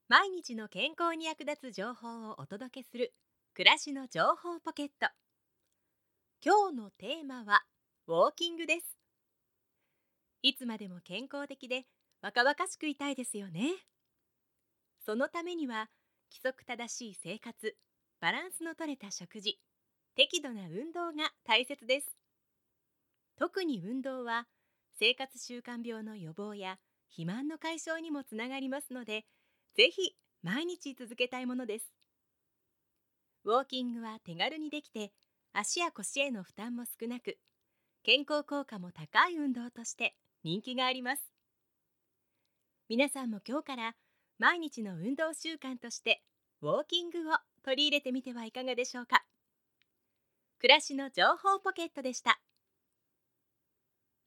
毎日の健康に役立つ情報をお届けする暮らしの情報ポケット。今日のテーマはウォーキングです。いつまでも健康的で若々しくいたいですよね。そのためには規則正しい生活、バランスの取れた食事、適度な運動が大切です。特に運動は生活習慣病の予防や肥満の解消にもつながりますので、ぜひ毎日続けたいものです。ウォーキングは手軽にできて、足や腰への負担も少なく、健康効果も高い運動として人気があります。皆さんも今日から毎日の運動習慣としてウォーキングを取り入れてみてはいかがでしょうか。暮らしの情報ポケットでした。